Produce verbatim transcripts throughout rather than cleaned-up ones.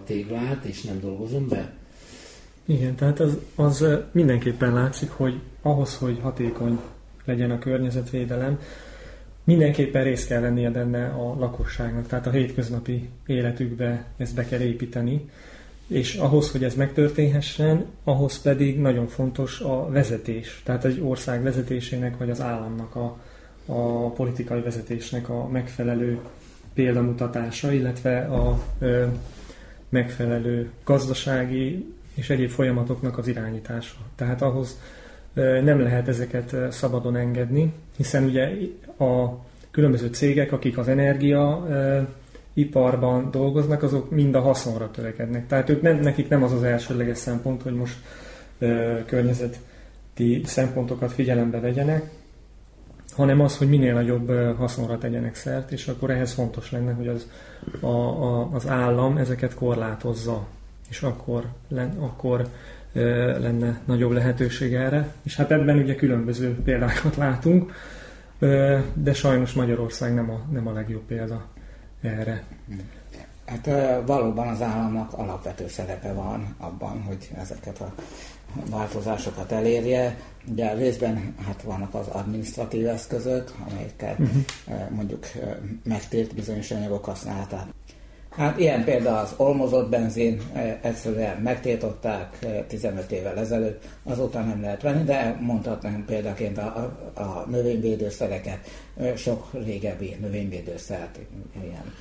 téglát, és nem dolgozom be? Igen, tehát az, az mindenképpen látszik, hogy ahhoz, hogy hatékony legyen a környezetvédelem, mindenképpen részt kell vennie benne a lakosságnak, tehát a hétköznapi életükbe ezt be kell építeni, és ahhoz, hogy ez megtörténhessen, ahhoz pedig nagyon fontos a vezetés, tehát egy ország vezetésének vagy az államnak a, a politikai vezetésnek a megfelelő példamutatása, illetve a ö, megfelelő gazdasági és egyéb folyamatoknak az irányítása. Tehát ahhoz ö, nem lehet ezeket szabadon engedni, hiszen ugye a különböző cégek, akik az energia ö, iparban dolgoznak, azok mind a haszonra törekednek. Tehát ők nem, nekik nem az az elsődleges szempont, hogy most ö, környezeti szempontokat figyelembe vegyenek, hanem az, hogy minél nagyobb haszonra tegyenek szert, és akkor ehhez fontos lenne, hogy az, a, a, az állam ezeket korlátozza, és akkor, len, akkor ö, lenne nagyobb lehetőség erre. És hát ebben ugye különböző példákat látunk, ö, de sajnos Magyarország nem a, nem a legjobb példa erre. Hát valóban az államnak alapvető szerepe van abban, hogy ezeket a változásokat elérje. Ugye részben hát vannak az adminisztratív eszközök, amelyekkel uh-huh. mondjuk megtilт bizonyos anyagok használatát. Hát ilyen például az olmozott benzin, egyszerűen megtiltották tizenöt évvel ezelőtt, azóta nem lehet venni, de mondhatnánk példaként a, a, a növényvédőszereket, sok régebbi növényvédőszert, ilyen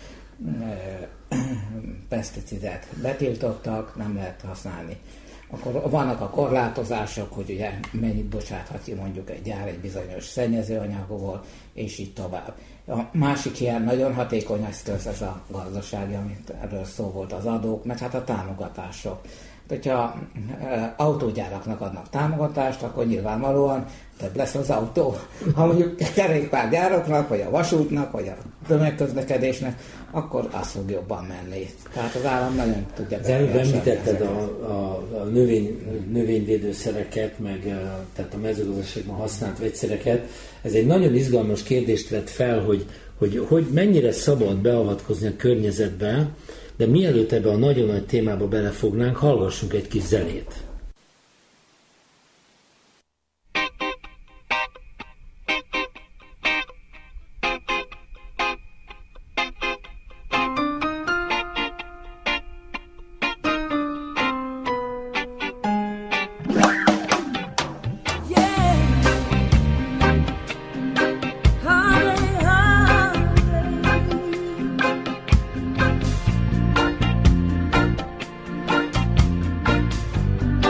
peszticidet betiltottak, nem lehet használni. Akkor vannak a korlátozások, hogy ugye mennyit bocsáthat ki mondjuk egy gyár egy bizonyos szennyezőanyagból, és így tovább. A másik ilyen nagyon hatékony eszköz ez a gazdasági, amit erről szó volt, az adók, meg hát a támogatások. Hogyha e, autógyáraknak adnak támogatást, akkor nyilvánvalóan több lesz az autó. Ha mondjuk kerékpárgyáraknak, vagy a vasútnak, vagy a tömegközlekedésnek, akkor az fog jobban menni. Tehát az állam nagyon tudja. Az előbb említetted a, a, a növény, növényvédőszereket, meg a, tehát a mezőgazdaságban használt vegyszereket. Ez egy nagyon izgalmas kérdést vett fel, hogy, hogy, hogy mennyire szabad beavatkozni a környezetbe, de mielőtt ebbe a nagyon nagy témába belefognánk, hallgassunk egy kis zenét. Yeah.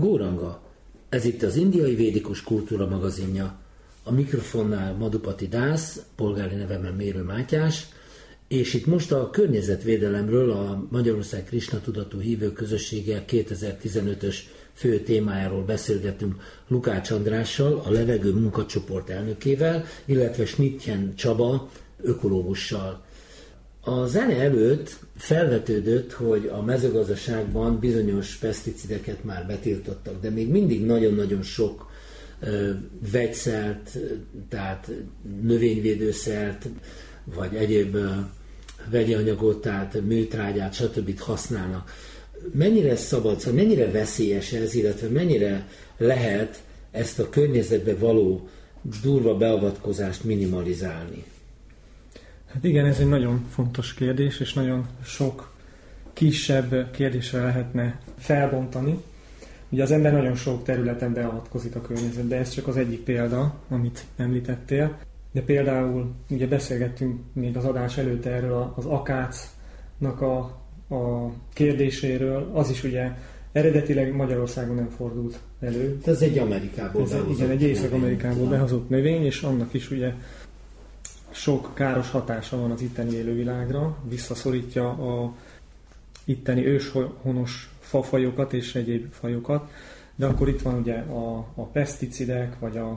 Góranga, ez itt az Indiai Védikus Kultúra magazinja. A mikrofonnál Madhupati Dász, polgári nevemen Mérő Mátyás, és itt most a környezetvédelemről, a Magyarország Krisna tudatú hívő közössége kétezer-tizenötös fő témájáról beszélgetünk Lukács Andrással, a levegő munkacsoport elnökével, illetve Schmidtjen Csaba ökológussal. A zene előtt felvetődött, hogy a mezőgazdaságban bizonyos peszticideket már betiltottak, de még mindig nagyon-nagyon sok ö, vegyszert, tehát növényvédőszert, vagy egyéb ö, vegyi anyagot, tehát műtrágyát, stb. Használnak. Mennyire szabad, szóval mennyire veszélyes ez, illetve mennyire lehet ezt a környezetbe való durva beavatkozást minimalizálni? Hát igen, ez egy nagyon fontos kérdés, és nagyon sok kisebb kérdésre lehetne felbontani. Ugye az ember nagyon sok területen beavatkozik a környezetbe, ez csak az egyik példa, amit említettél. De például ugye beszélgettünk még az adás előtt erről az akácnak a, a kérdéséről, az is ugye eredetileg Magyarországon nem fordult elő. Ez egy Amerikából ez behozott igen, egy Észak-Amerikából behozott növény, és annak is ugye sok káros hatása van az itteni élővilágra, visszaszorítja a itteni őshonos fafajokat és egyéb fajokat, de akkor itt van ugye a, a peszticidek, vagy a,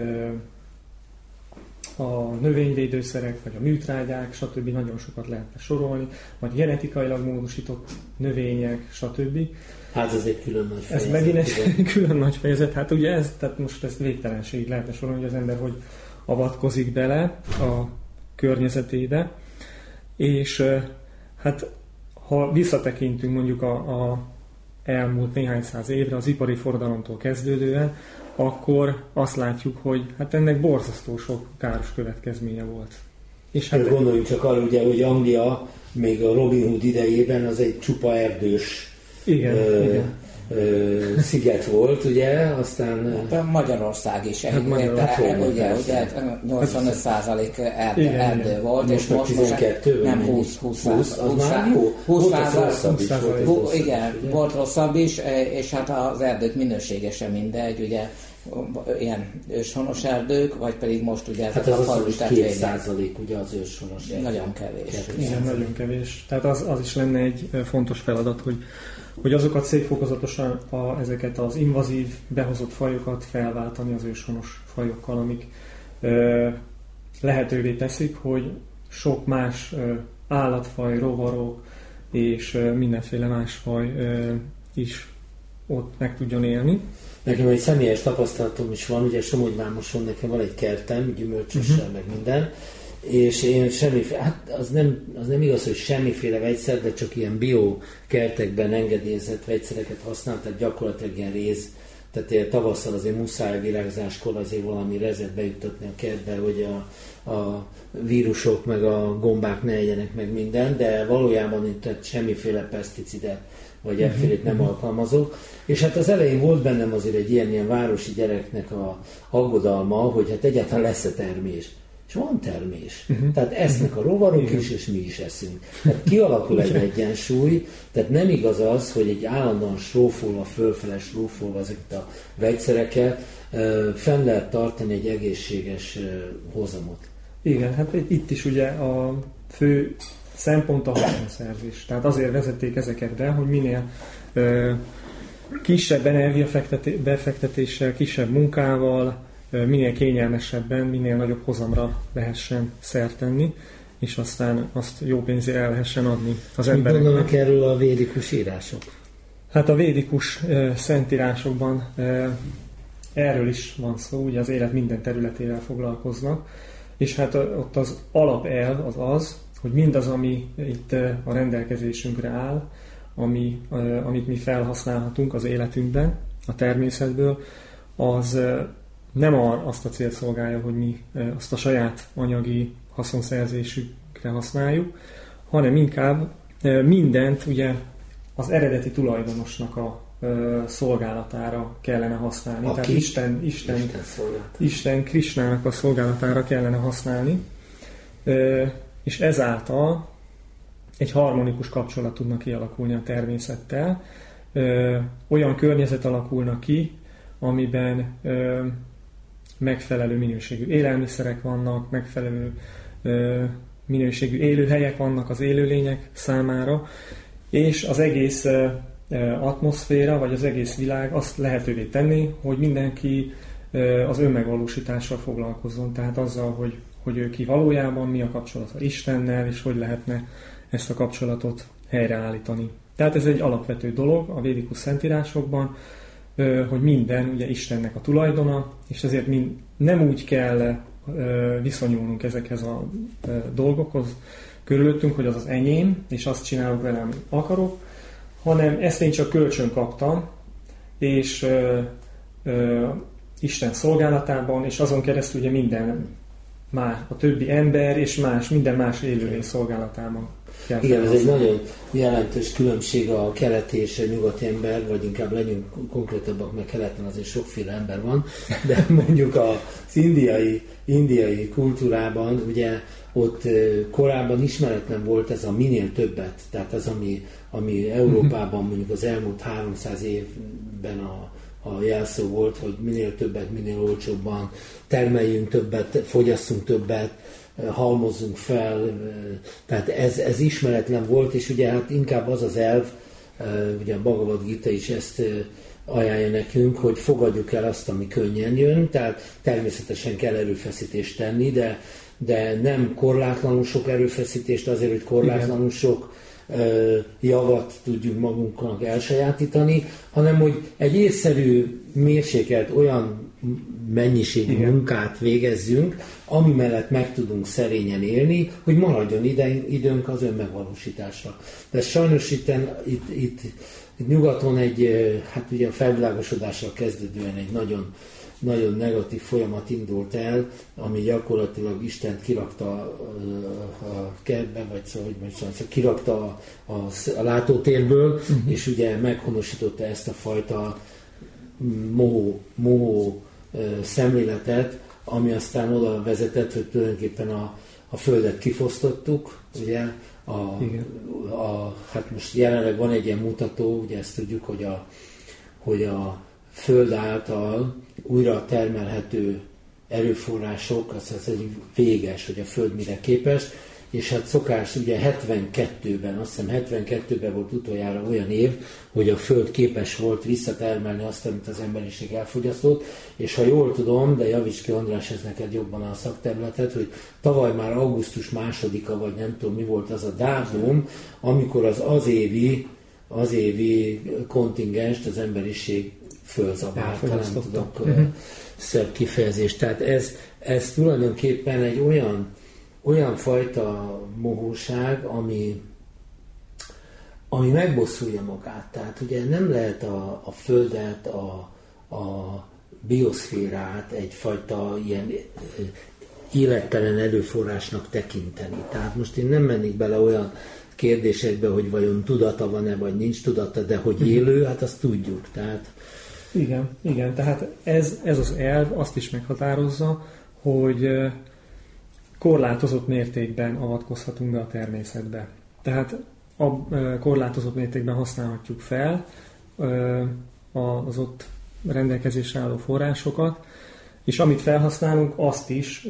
a növényvédőszerek, vagy a műtrágyák, stb. Nagyon sokat lehetne sorolni, vagy genetikailag módosított növények, stb. Hát ez egy külön nagy fejezet. Ez megint egy külön nagy fejezet, hát ugye ez, tehát most ezt végtelenségig lehetne sorolni, hogy az ember hogy avatkozik bele a környezetébe, és hát ha visszatekintünk mondjuk a, a elmúlt néhány száz évre, az ipari forradalomtól kezdődően, akkor azt látjuk, hogy hát ennek borzasztó sok káros következménye volt. És hát gondoljunk csak arra, ugye, hogy Anglia még a Robin Hood idejében az egy csupa erdős igen, ö, igen. Ö, sziget volt, ugye, aztán... Hát Magyarország is, hát Magyarország, ugye, ugye nyolcvanöt százalék erdő, igen, erdő igen. volt, most és most tizenkettő, nem húsz, húsz, húsz, az már jó? húsz százalék, volt, igen, volt rosszabb is, és hát az erdők minősége sem mindegy, ugye, ilyen őshonos erdők, vagy pedig most ugye hát ez az a falu két százalék ugye az őshonos erdők. Nagyon kevés. Igen, nagyon kevés. Tehát az, az is lenne egy fontos feladat, hogy hogy azokat szép fokozatosan a, ezeket az invazív, behozott fajokat felváltani az őshonos fajokkal, amik ö, lehetővé teszik, hogy sok más ö, állatfaj, rovarok és ö, mindenféle más faj ö, is ott meg tudjon élni. Nekem egy személyes tapasztalatom is van, ugye Somogyvámoson nekem van egy kertem, gyümölcsössel, uh-huh. meg minden, és én semmiféle, hát az nem, az nem igaz, hogy semmiféle vegyszer, de csak ilyen bio kertekben engedélyezett vegyszereket használ, tehát gyakorlatilag ilyen réz, tehát tavasszal azért muszáj virágzáskor azért valami rezet bejuttatni a kertbe, hogy a, a vírusok meg a gombák ne egyenek meg minden, de valójában itt semmiféle peszticidet vagy effélét nem alkalmazok. És hát az elején volt bennem azért egy ilyen, ilyen városi gyereknek a aggodalma, hogy hát egyáltalán lesz-e termés. És van termés. Uh-huh. Tehát esznek a rovarok uh-huh. is, és mi is eszünk. Tehát kialakul egy egyensúly, tehát nem igaz az, hogy egy állandóan srófolva, fölfele srófolva ezeket a vegyszereket fenn lehet tartani egy egészséges hozamot. Igen, hát itt is ugye a fő szempont a haszonszerzés. Tehát azért vezették ezeket be, hogy minél ö, kisebb energiabefektetéssel, kisebb munkával, minél kényelmesebben, minél nagyobb hozamra lehessen szert tenni, és aztán azt jó pénzért el lehessen adni az embereknek. Mit gondolnak erről a védikus írások? Hát a védikus uh, szentírásokban uh, erről is van szó, ugye az élet minden területével foglalkoznak, és hát uh, ott az alapelv az az, hogy mindaz, ami itt uh, a rendelkezésünkre áll, ami, uh, amit mi felhasználhatunk az életünkben, a természetből, az uh, nem azt a célt szolgálja, hogy mi azt a saját anyagi haszonszerzésükre használjuk, hanem inkább mindent ugye az eredeti tulajdonosnak a szolgálatára kellene használni. Aki? Tehát Isten, Isten, Isten, Isten Krisnának a szolgálatára kellene használni, és ezáltal egy harmonikus kapcsolat tudna kialakulni a természettel, ö, olyan környezet alakulna ki, amiben ö, megfelelő minőségű élelmiszerek vannak, megfelelő ö, minőségű élőhelyek vannak az élőlények számára, és az egész ö, atmoszféra, vagy az egész világ azt lehetővé tenni, hogy mindenki ö, az önmegvalósítással foglalkozzon, tehát azzal, hogy, hogy ő ki valójában, mi a kapcsolata Istennel, és hogy lehetne ezt a kapcsolatot helyreállítani. Tehát ez egy alapvető dolog a védikus szentírásokban, hogy minden ugye Istennek a tulajdona, és ezért mind, nem úgy kell viszonyulnunk ezekhez a dolgokhoz körülöttünk, hogy az az enyém, és azt csinálok vele, amit akarok, hanem ezt én csak kölcsön kaptam, és ö, ö, Isten szolgálatában, és azon keresztül ugye minden más, a többi ember és más, minden más élőlény szolgálatában kell. Igen, ez egy nagyon jelentős különbség a keleti és a nyugati ember, vagy inkább legyünk konkrétabbak, mert keleten azért sokféle ember van, de mondjuk az indiai, indiai kultúrában, ugye ott korábban ismeretlen volt ez a minél többet, tehát az, ami, ami Európában mondjuk az elmúlt háromszáz évben a a jelszó volt, hogy minél többet, minél olcsóbban termeljünk többet, fogyasszunk többet, halmozzunk fel, tehát ez, ez ismeretlen volt, és ugye hát inkább az az elv, ugye a Bhagavad Gita is ezt ajánlja nekünk, hogy fogadjuk el azt, ami könnyen jön, tehát természetesen kell erőfeszítést tenni, de, de nem korlátlanul sok erőfeszítést azért, hogy korlátlanul sok javat tudjuk magunknak elsajátítani, hanem hogy egy észszerű, mérsékelt olyan mennyiségű Igen. munkát végezzünk, ami mellett meg tudunk szerényen élni, hogy maradjon ide, időnk az önmegvalósításra. De sajnos itt, itt, itt, itt nyugaton egy, hát ugye a felvilágosodással kezdődően egy nagyon nagyon negatív folyamat indult el, ami gyakorlatilag Istent kirakta a kertbe, vagy szóval, hogy mondjam, kirakta a, a, a látótérből, uh-huh. és ugye meghonosította ezt a fajta mohó, mohó szemléletet, ami aztán oda vezetett, hogy tulajdonképpen a, a Földet kifosztottuk, ugye, a, a, hát most jelenleg van egy ilyen mutató, ugye ezt tudjuk, hogy a, hogy a Föld által újra termelhető erőforrások, az, az egy véges, hogy a Föld mire képes, és hát szokás, ugye hetvenkettőben, azt hiszem hetvenkettőben volt utoljára olyan év, hogy a Föld képes volt visszatermelni azt, amit az emberiség elfogyasztott, és ha jól tudom, de javíts ki András, ez neked jobban a szakterületet, hogy tavaly már augusztus másodika, vagy nem tudom mi volt az a dátum, amikor az azévi, azévi kontingenst az emberiség fölzabálta, nem tudok uh-huh. szebb kifejezést. Tehát ez, ez tulajdonképpen egy olyan, olyan fajta mohóság, ami, ami megbosszulja magát. Tehát ugye nem lehet a, a Földet, a, a bioszférát egyfajta ilyen élettelen erőforrásnak tekinteni. Tehát most én nem mennék bele olyan kérdésekbe, hogy vajon tudata van-e, vagy nincs tudata, de hogy élő, hát azt tudjuk. Tehát Igen, igen, tehát ez, ez az elv azt is meghatározza, hogy korlátozott mértékben avatkozhatunk be a természetbe. Tehát a korlátozott mértékben használhatjuk fel az ott rendelkezésre álló forrásokat, és amit felhasználunk, azt is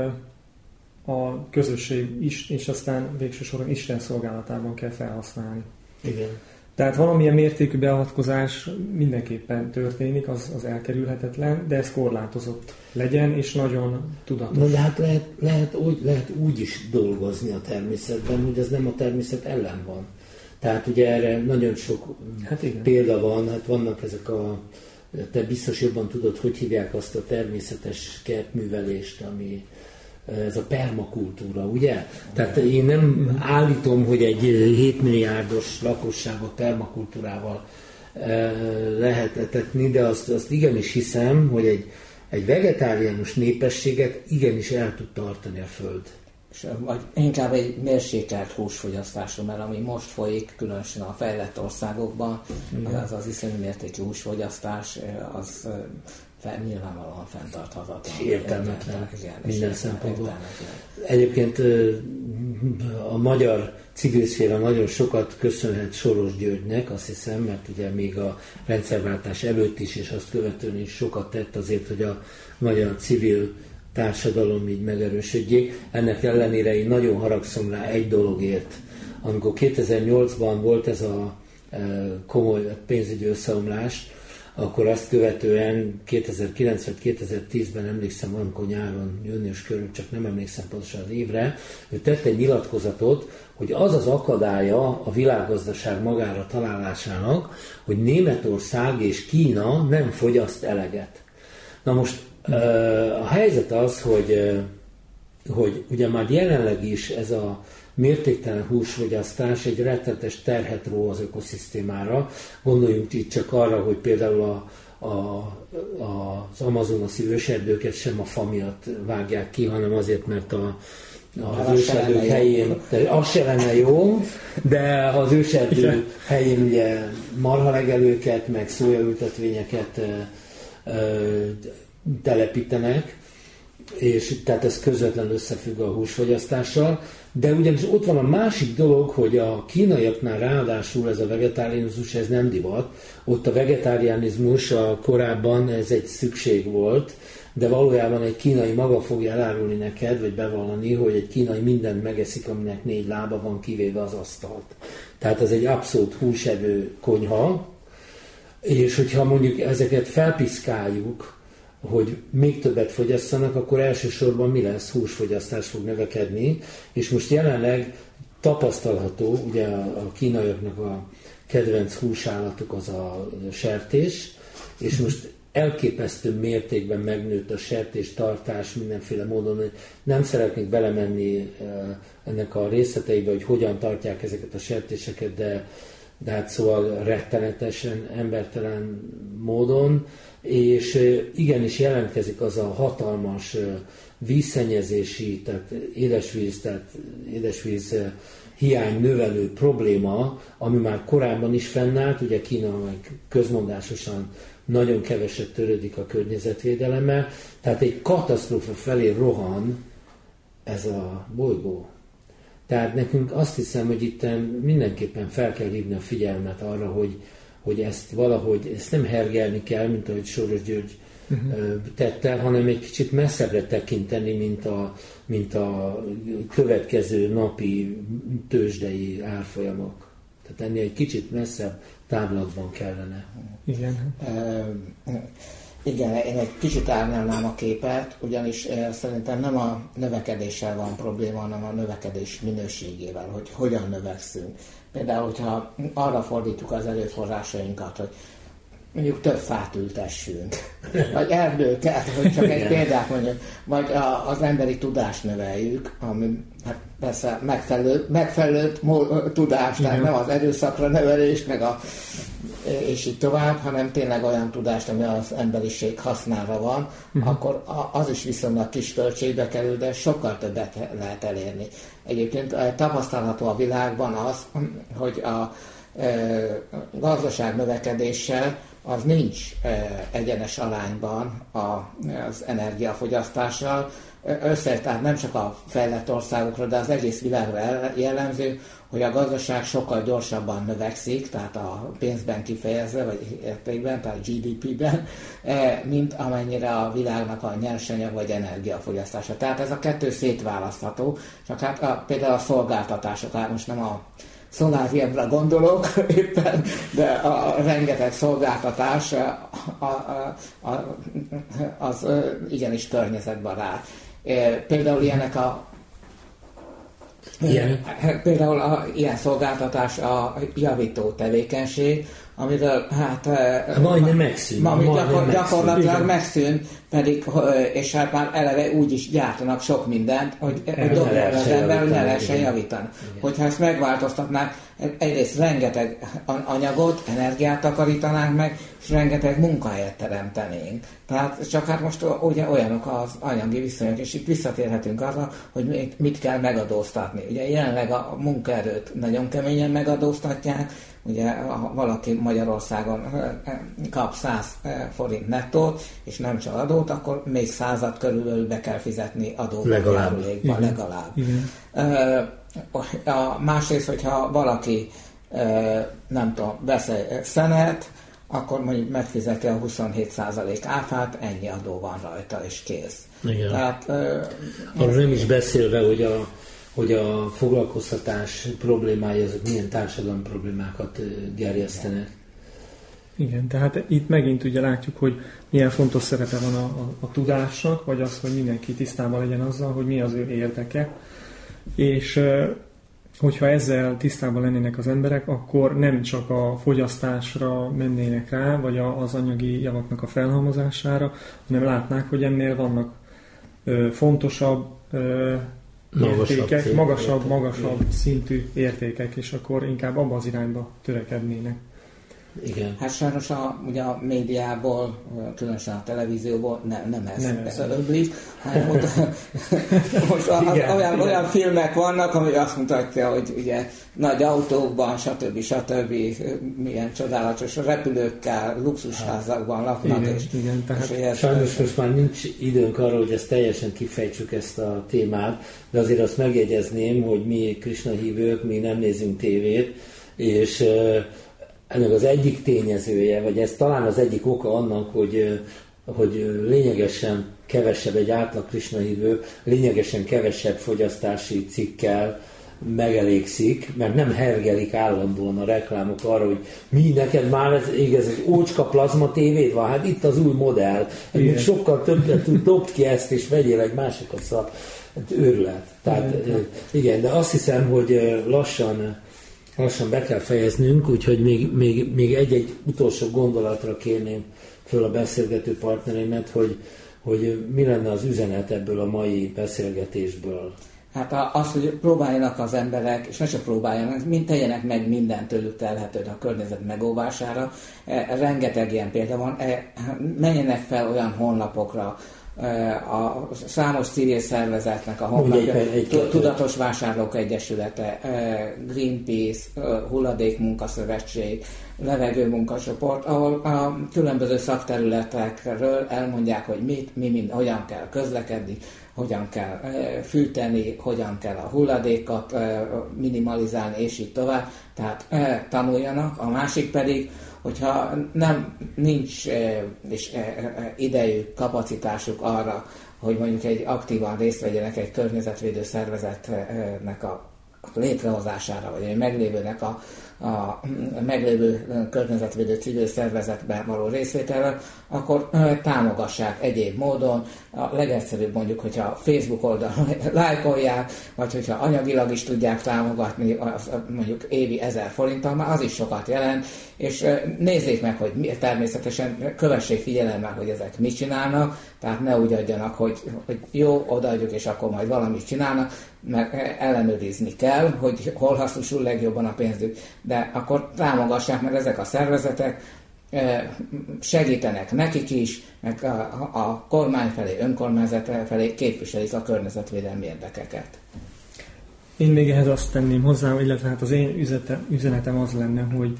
a közösség is, és aztán végső soron Isten szolgálatában kell felhasználni. Igen. Tehát valamilyen mértékű beavatkozás mindenképpen történik, az, az elkerülhetetlen, de ez korlátozott legyen, és nagyon tudatos. Na de hát lehet, lehet, úgy, lehet úgy is dolgozni a természetben, hogy ez nem a természet ellen van. Tehát ugye erre nagyon sok hát példa van, hát vannak ezek a, te biztos jobban tudod, hogy hívják azt a természetes kertművelést, ami ez a permakultúra, ugye? Tehát én nem állítom, hogy egy hétmilliárdos lakosságot permakultúrával lehet etetni, de azt, azt igenis hiszem, hogy egy, egy vegetáriánus népességet igenis el tud tartani a Föld. És, vagy inkább egy mérsékelt húsfogyasztásra, mert ami most folyik, különösen a fejlett országokban, az az iszonyú mértékű húsfogyasztás, az fel, nyilvánvalóan fenntarthatatlan. És értelmetlen minden szempontból. Egyébként a magyar civil szféra nagyon sokat köszönhet Soros Györgynek, azt hiszem, mert ugye még a rendszerváltás előtt is, és azt követően is sokat tett azért, hogy a magyar civil társadalom így megerősödjék. Ennek ellenére én nagyon haragszom rá egy dologért. Amikor kétezer-nyolcban volt ez a komoly pénzügyi összeomlás, akkor azt követően kétezer-kilenc vagy kétezer-tízben emlékszem, valamikor nyáron, június körül, csak nem emlékszem pontosan az évre, ő tett egy nyilatkozatot, hogy az az akadálya a világgazdaság magára találásának, hogy Németország és Kína nem fogyaszt eleget. Na most a helyzet az, hogy, hogy ugye már jelenleg is ez a mértéktelen húsfogyasztás egy rettenetes terhet ró az ökoszisztémára. Gondoljunk itt csak arra, hogy például a, a, az amazonasi őserdőket sem a fa miatt vágják ki, hanem azért, mert a, az őserdők helyén, az se lenne jó, de az őserdő helyén ugye marhalegelőket, meg szójaültetvényeket e, e, telepítenek, és tehát ez közvetlenül összefügg a húsfogyasztással, de ugyanis ott van a másik dolog, hogy a kínaiaknál ráadásul ez a vegetárianizmus, ez nem divat. Ott a vegetárianizmus a korábban ez egy szükség volt, de valójában egy kínai maga fogja elárulni neked, vagy bevallani, hogy egy kínai mindent megeszik, aminek négy lába van, kivéve az asztalt. Tehát ez egy abszolút húsevő konyha, és hogyha mondjuk ezeket felpiszkáljuk, hogy még többet fogyasszanak, akkor elsősorban mi lesz? Húsfogyasztás fog növekedni, és most jelenleg tapasztalható, ugye a kínaiaknak a kedvenc húsállatuk az a sertés, és most elképesztő mértékben megnőtt a sertéstartás mindenféle módon, hogy nem szeretnék belemenni ennek a részleteibe, hogy hogyan tartják ezeket a sertéseket, de, de hát szóval rettenetesen, embertelen módon, és igenis jelentkezik az a hatalmas vízszennyezési, tehát édesvíz, tehát édesvíz hiány növelő probléma, ami már korábban is fennállt, ugye Kína meg közmondásosan nagyon keveset törődik a környezetvédelemmel, tehát egy katasztrófa felé rohan ez a bolygó. Tehát nekünk azt hiszem, hogy itt mindenképpen fel kell hívni a figyelmet arra, hogy hogy ezt valahogy, ezt nem hergelni kell, mint ahogy Soros György uh-huh. tette, hanem egy kicsit messzebbre tekinteni, mint a, mint a következő napi tőzsdei árfolyamok. Tehát ennél egy kicsit messzebb távlatban kellene. Igen. Uh, igen, én egy kicsit árnyalnám a képet, ugyanis uh, szerintem nem a növekedéssel van probléma, hanem a növekedés minőségével, hogy hogyan növekszünk. Például, hogyha arra fordítjuk az erőforrásainkat, hogy mondjuk több fát ültessünk, vagy erdőket, hogy csak egy példát mondjuk, vagy a, az emberi tudást növeljük, ami hát persze megfelelő, megfelelő tudást, tehát nem az erőszakra nevelés, meg a, és így tovább, hanem tényleg olyan tudást, ami az emberiség hasznára van, uh-huh. akkor az is viszonylag kis költségbe kerül, de sokkal többet lehet elérni. Egyébként tapasztalható a világban az, hogy a e, gazdaság növekedéssel az nincs e, egyenes arányban a, az energiafogyasztással. Össze, tehát nem csak a fejlett országokra, de az egész világra jellemző, hogy a gazdaság sokkal gyorsabban növekszik, tehát a pénzben kifejezve, vagy értékben, tehát gé dé pé-ben, mint amennyire a világnak a nyersanyag vagy energiafogyasztása. Tehát ez a kettő szétválasztható, csak hát a, például a szolgáltatások, hát most nem a szoláriumra gondolok éppen, de a rengeteg szolgáltatás a, a, a, az igenis környezetbarát. Például ilyenek a Ilyen. Például a, ilyen szolgáltatás a javító tevékenység, amiről hát... Majdnem megszűnt. Ma, majdnem gyakor, megszűnt. gyakorlatilag megszűnt, pedig, és hát már eleve úgy is gyártanak sok mindent, hogy dobja az ember, hogy ne lehessen javítani. Igen. Hogyha ezt megváltoztatnák, egyrészt rengeteg anyagot, energiát takarítanánk meg, és rengeteg munkahelyet teremtenénk. Tehát csak hát most ugye olyanok az anyagi viszonyok, és itt visszatérhetünk arra, hogy mit kell megadóztatni. Ugye jelenleg a munkaerőt nagyon keményen megadóztatják, ugye ha valaki Magyarországon kap száz forint nettót, és nem csal adót, akkor még százat körülbelül be kell fizetni adóba, legalább. járulékba, legalább. A másrészt, hogyha valaki nem tudom, vesz egy szenet, akkor mondjuk megfizeti a huszonhét százalék áfát, ennyi adó van rajta, és kész. Igen. Tehát, arról nem is beszélve, hogy a, hogy a foglalkoztatás problémái, azok milyen társadalmi problémákat gerjesztenek. Igen, tehát itt megint ugye látjuk, hogy milyen fontos szerepe van a, a, a tudásnak, vagy az, hogy mindenki tisztában legyen azzal, hogy mi az ő érdeke. És hogyha ezzel tisztában lennének az emberek, akkor nem csak a fogyasztásra mennének rá, vagy az anyagi javaknak a felhalmozására, hanem látnák, hogy ennél vannak ö, fontosabb ö, értékek, magasabb, magasabb, magasabb szintű értékek, és akkor inkább abba az irányba törekednének. Igen. Hát sajnos a, ugye a médiából, különösen a televízióból ne, nem ez, nem ez öblik, hanem ott, most a, igen, olyan, igen. olyan filmek vannak, ami azt mutatja, hogy ugye nagy autókban, stb. stb. Milyen csodálatos repülőkkel, luxusházakban laknak. Igen, és, igen, tehát és sajnos most már nincs időnk arra, hogy ezt teljesen kifejtsük ezt a témát, de azért azt megjegyezném, hogy mi Krisna hívők, mi nem nézünk tévét, és ennek az egyik tényezője, vagy ez talán az egyik oka annak, hogy, hogy lényegesen kevesebb, egy átlag Krisna hívő, lényegesen kevesebb fogyasztási cikkel megelégszik, mert nem hergelik állandóan a reklámok arra, hogy mi neked már ez, ez az ócska plazma tévéd van, hát itt az új modell, sokkal többet dobd ki ezt, és vegyél egy másikat, szóval őrület. Tehát igen, igen, de azt hiszem, hogy lassan Lassan be kell fejeznünk, úgyhogy még, még, még egy-egy utolsó gondolatra kérném föl a beszélgető partnereimet, hogy, hogy mi lenne az üzenet ebből a mai beszélgetésből. Hát az, hogy próbáljanak az emberek, és ne csak próbáljanak, mind tegyenek meg mindent tőlük telhetőt a környezet megóvására. Rengeteg ilyen példa van. Menjenek fel olyan honlapokra, a számos civil szervezetnek a honlapja, Tudatos Vásárlók Egyesülete, Greenpeace, Hulladékmunkaszövetség, Levegőmunkacsoport, ahol a különböző szakterületekről elmondják, hogy mit, mi, mind, hogyan kell közlekedni, hogyan kell fűteni, hogyan kell a hulladékot minimalizálni, és így tovább. Tehát tanuljanak. A másik pedig, hogyha nem nincs és idejük, kapacitásuk arra, hogy mondjuk egy aktívan részt vegyenek egy környezetvédő szervezetnek a létrehozására, vagy egy meglévőnek a, a meglévő környezetvédő civil szervezetben való részvételre, akkor támogassák egyéb módon. A legegyszerűbb mondjuk, hogyha Facebook oldalon lájkolják, vagy hogyha anyagilag is tudják támogatni, az mondjuk évi ezer forinttal, már az is sokat jelent, és nézzék meg, hogy természetesen kövessék figyelemmel, hogy ezek mit csinálnak, tehát ne úgy adjanak, hogy, hogy jó, odaadjuk, és akkor majd valamit csinálnak, mert ellenőrizni kell, hogy hol hasznosul legjobban a pénzük, de akkor támogassák, mert ezek a szervezetek segítenek nekik is, meg a, a kormány felé, önkormányzat felé képviselik a környezetvédelmi érdekeket. Én még ehhez azt tenném hozzá, illetve hát az én üzenetem, üzenetem az lenne, hogy,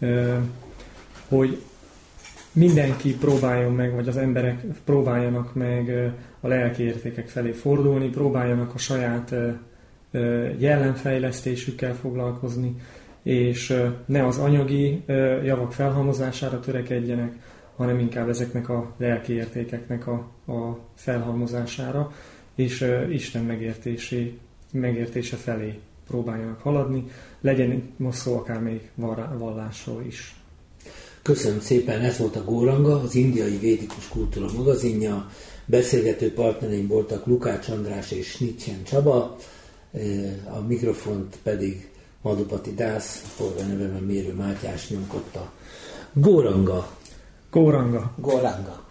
hogy mindenki próbáljon meg, vagy az emberek próbáljanak meg a lelki értékek felé fordulni, próbáljanak a saját jellemfejlesztésükkel foglalkozni, és ne az anyagi javak felhalmozására törekedjenek, hanem inkább ezeknek a lelki értékeknek a, a felhalmozására, és Isten megértésé, megértése felé próbáljanak haladni, legyen most szó akár még vallásról is. Köszönöm szépen, ez volt a Góranga, az Indiai Védikus Kultúra magazinja. Beszélgető partnereim voltak Lukács András és Snitsyen Csaba, a mikrofont pedig Madhupati Dász, polgárnevemen Mérő Mátyás nyomkodta. Góranga! Góranga! Góranga!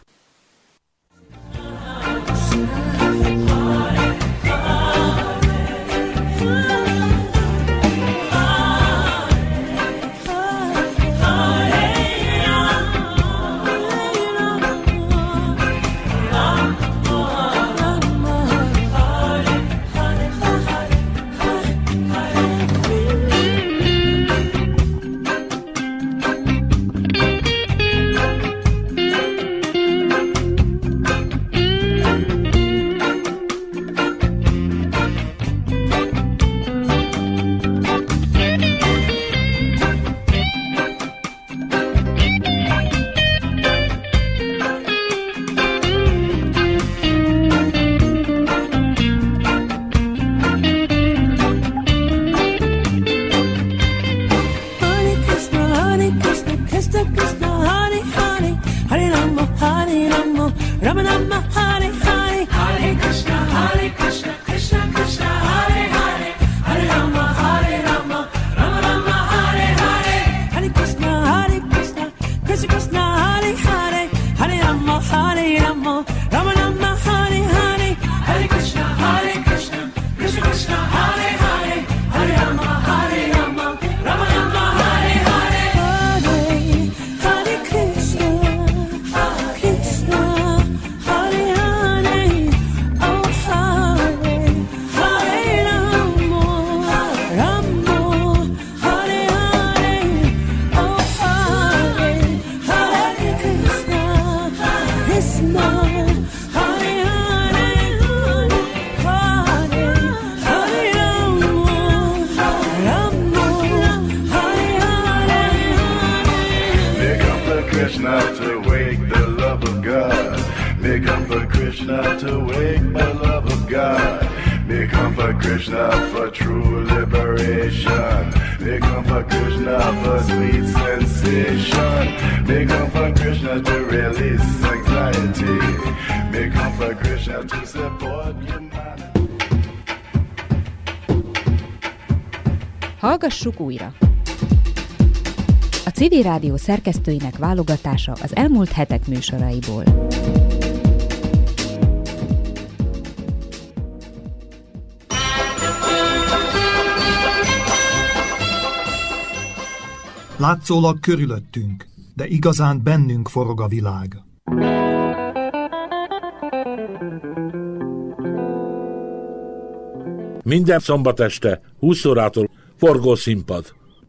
Krishna to wake the love of God. May come for Krishna to wake the love of God. May come for Krishna for true liberation. May come for Krishna for sweet sensation. May come for Krishna to release anxiety. May come for Krishna to support humanity. Hallgassuk újra! A Civil Rádió szerkesztőinek válogatása az elmúlt hetek műsoraiból. Látszólag körülöttünk, de igazán bennünk forog a világ. Minden szombat este, húsz órától forgószínpad.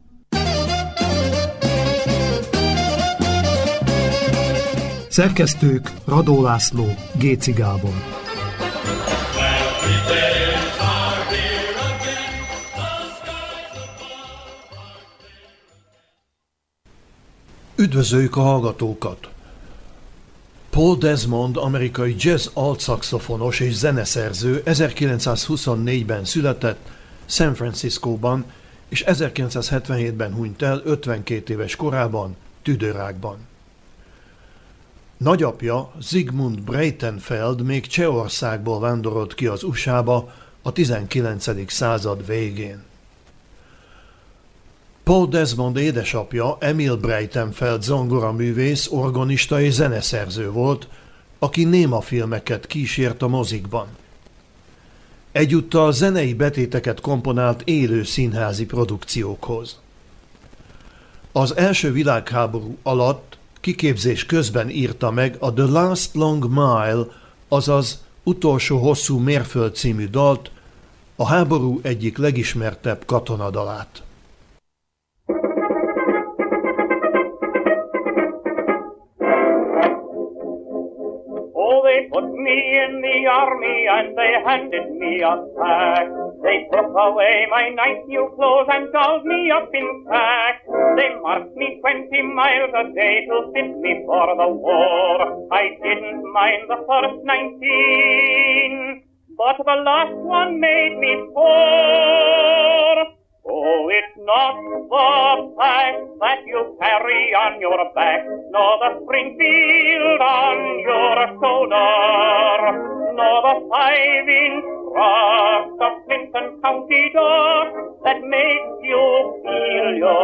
Szerkesztők Radó László, Géci Gábor. Üdvözöljük a hallgatókat! Paul Desmond, amerikai jazz altszaxofonos és zeneszerző ezerkilencszázhuszonnégyben született San Franciscóban, és ezerkilencszázhetvenhétben hunyt el ötvenkét éves korában tüdőrákban. Nagyapja, Zygmunt Breitenfeld még Csehországból vándorolt ki az u es á-ba a tizenkilencedik század végén. Paul Desmond édesapja, Emil Breitenfeld zongoraművész, organista és zeneszerző volt, aki némafilmeket kísért a mozikban. Egyúttal zenei betéteket komponált élő színházi produkciókhoz. Az első világháború alatt kiképzés közben írta meg a The Last Long Mile, azaz Utolsó hosszú mérföld című dalt, a háború egyik legismertebb katonadalát. They put me in the army and they handed me a pack. They took away my nice new clothes and dolled me up in sack. They marched me twenty miles a day to fit me for the war. I didn't mind the first nineteen, but the last one made me poor. Oh, it's not the fact that you carry on your back, nor the Springfield on your shoulder, nor the five-inch cross of Clinton County door that makes you feel your